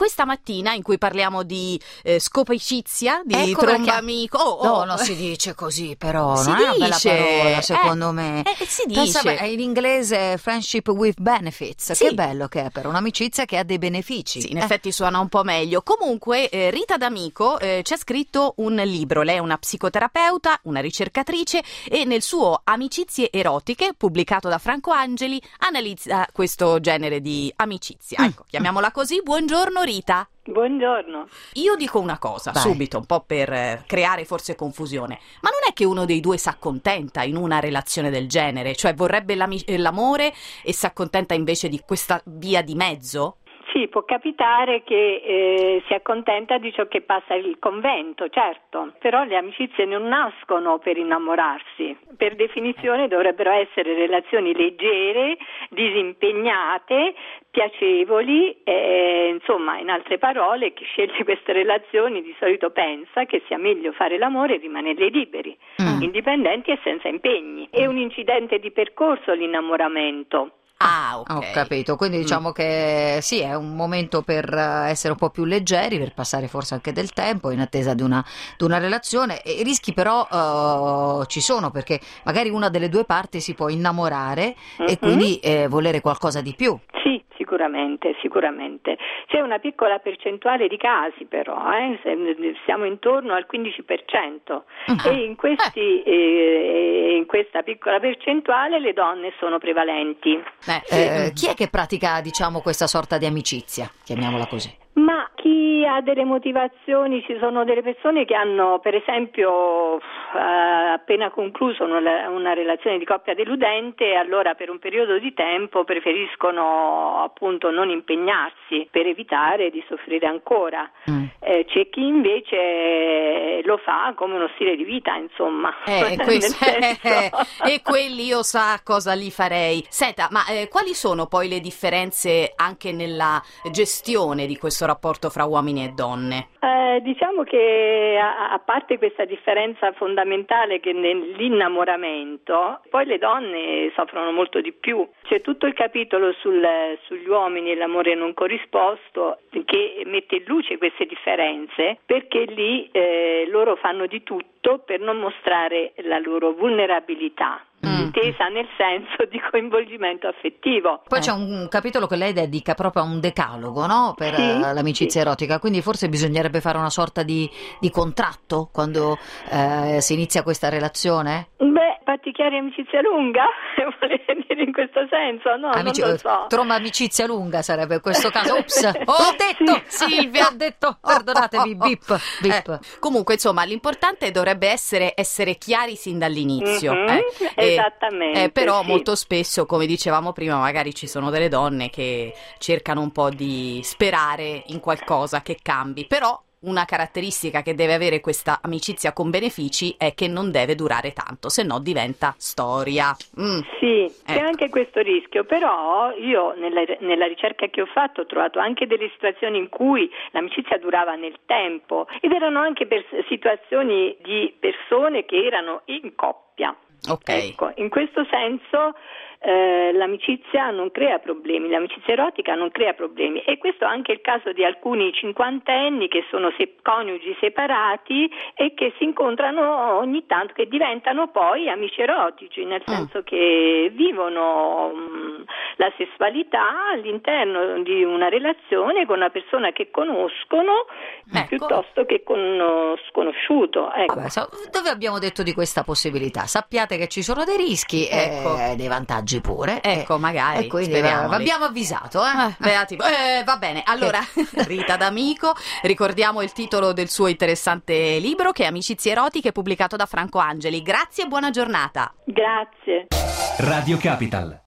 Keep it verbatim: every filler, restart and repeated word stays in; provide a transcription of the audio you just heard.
questa mattina in cui parliamo di eh, scopicizia, di Ecco trombamico. Oh, oh. No, non si dice così, però Si non è una bella dice. parola, secondo Eh, me. eh, si Pensa, dice. beh, in inglese friendship with benefits. Sì. Che bello che è, per un'amicizia che ha dei benefici. Sì, in Eh. effetti suona un po' meglio. Comunque eh, Rita D'Amico eh, ci ha scritto un libro. Lei è una psicoterapeuta, una ricercatrice e nel suo Amicizie erotiche, pubblicato da Franco Angeli, analizza questo genere di amicizia. Ecco, chiamiamola così. Buongiorno Rita. Buongiorno. Io dico una cosa, Vai. subito, un po' per eh, creare forse confusione, ma non è che uno dei due s'accontenta in una relazione del genere? Cioè vorrebbe l'ami- l'amore e s'accontenta invece di questa via di mezzo? Sì, può capitare che eh, si accontenta di ciò che passa il convento, certo, però le amicizie non nascono per innamorarsi. Per definizione dovrebbero essere relazioni leggere, disimpegnate, piacevoli, eh, insomma, in altre parole, chi sceglie queste relazioni di solito pensa che sia meglio fare l'amore e rimanere liberi, Mm. indipendenti e senza impegni. È un incidente di percorso l'innamoramento. Ah, ok. Ho capito, quindi diciamo che sì, è un momento per eh, essere un po' più leggeri, per passare forse anche del tempo in attesa di una, di una relazione. E i rischi però eh, ci sono, perché magari una delle due parti si può innamorare e Mhm. quindi eh, volere qualcosa di più. Sì, sicuramente, sicuramente. C'è una piccola percentuale di casi però, eh, se- siamo intorno al quindici per cento Ah. e in, questi, eh, in questa piccola percentuale le donne sono prevalenti. Eh, Eh, chi è che pratica, diciamo, questa sorta di amicizia, chiamiamola così? Ma chi ha delle motivazioni, ci sono delle persone che hanno per esempio eh, appena concluso una, una relazione di coppia deludente e allora per un periodo di tempo preferiscono appunto non impegnarsi per evitare di soffrire ancora. Mm. Eh, c'è chi invece lo fa come uno stile di vita, insomma. Eh, Nel questo- senso- e quelli io sa cosa li farei. Senta, ma eh, quali sono poi le differenze anche nella gestione di questo rapporto fra uomini e donne? Eh, diciamo che a, a parte questa differenza fondamentale che nell'innamoramento, poi le donne soffrono molto di più. C'è tutto il capitolo sul, sugli uomini e l'amore non corrisposto che mette in luce queste differenze, perché lì eh, loro fanno di tutto per non mostrare la loro vulnerabilità, Mm. intesa nel senso di coinvolgimento affettivo. Poi Eh. c'è un capitolo che lei dedica proprio a un decalogo, no? Per Sì, eh, l'amicizia sì. erotica, quindi forse bisognerebbe fare una sorta di, di contratto quando eh, si inizia questa relazione? Beh, patti chiari amicizia lunga, vuole dire in questo senso? No, Amici- non lo so. Tromba amicizia lunga sarebbe in questo caso. Ops, ho detto, Sì. Silvia, ho detto, perdonatevi, bip, bip. Eh, comunque, insomma, l'importante dovrebbe essere essere chiari sin dall'inizio. Mhm, eh. E- esattamente, eh, però sì. molto spesso, come dicevamo prima, magari ci sono delle donne che cercano un po' di sperare in qualcosa che cambi, però una caratteristica che deve avere questa amicizia con benefici è che non deve durare tanto, se no diventa storia. Mm. Sì, c'è Ecco. anche questo rischio, però io nella, nella ricerca che ho fatto ho trovato anche delle situazioni in cui l'amicizia durava nel tempo ed erano anche per situazioni di persone che erano in coppia. Ok. Ecco, in questo senso eh, l'amicizia non crea problemi, l'amicizia erotica non crea problemi e questo è anche il caso di alcuni cinquantenni che sono se- coniugi separati e che si incontrano ogni tanto, che diventano poi amici erotici, nel senso che vivono mh, la sessualità all'interno di una relazione con una persona che conoscono Ecco. piuttosto che con uno sconosciuto. Ecco. Vabbè, so- dove abbiamo detto di questa possibilità? Sappiate che ci sono dei rischi Ecco. e dei vantaggi pure. Ecco, e- magari, E quindi speriamoli. va- abbiamo avvisato, eh? Ah, beati- eh, va bene, allora Rita D'Amico, ricordiamo il titolo del suo interessante libro che è Amicizie erotiche, pubblicato da Franco Angeli. Grazie e buona giornata. Grazie. Radio Capital.